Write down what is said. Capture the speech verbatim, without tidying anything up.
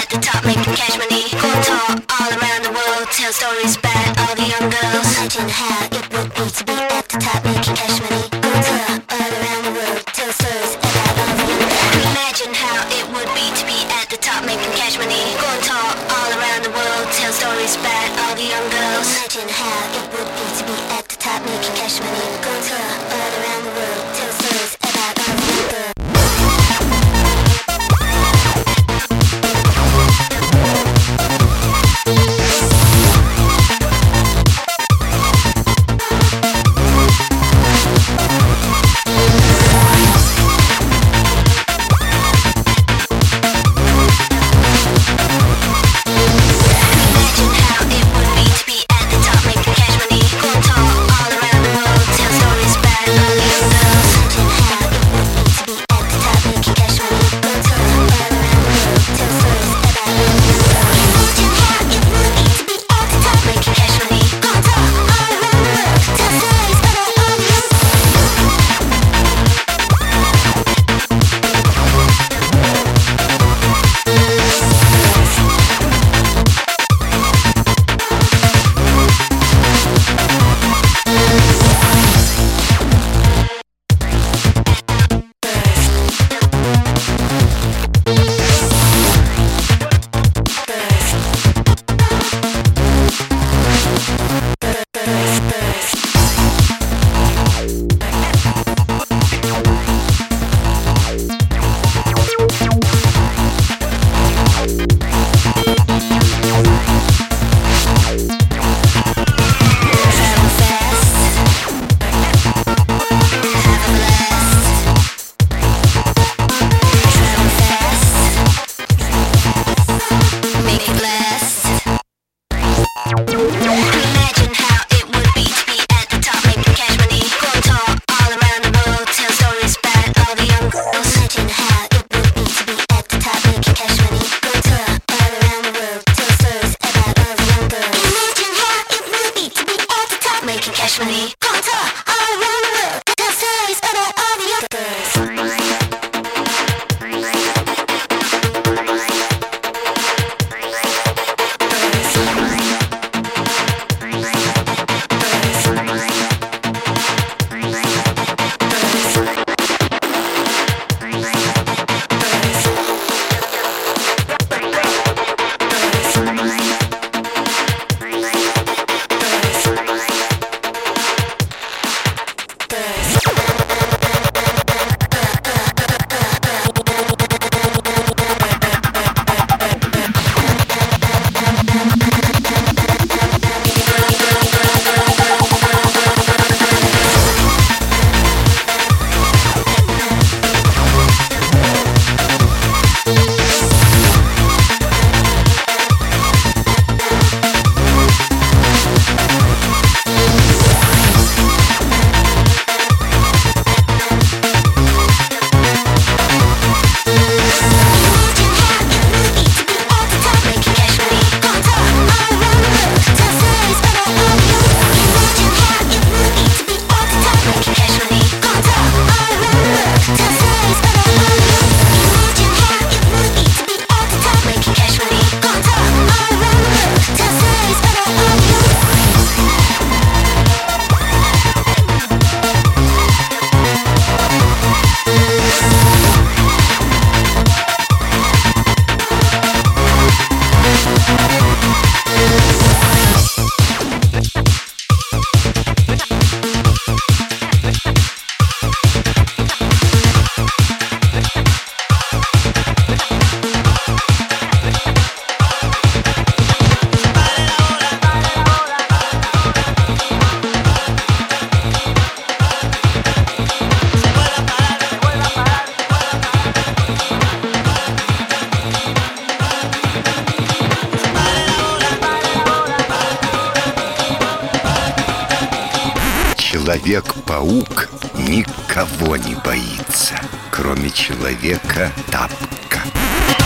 at the top, making cash money. Go tour all around the world, tell stories about all the young girls. Imagine how it would be to be at the top, making cash money. Go tour all around the world, tell stories about all the young girls. Imagine how it would be to be at the top, making cash money. Go tour all around the world, tell stories about all the young girls. Imagine how it would be to be at the top, making cash money. Go tour all around the world, tell stories about all the young girls. Человек-паук никого не боится, кроме человека-тапка.